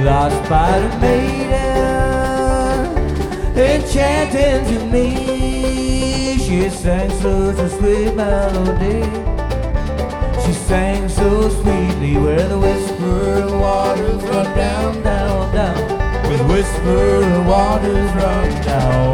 lost by the maiden, enchanting to me. She sang such a sweet melody. She sang so sweetly, where the whispering waters run down, down, down. Where the whispering waters run down.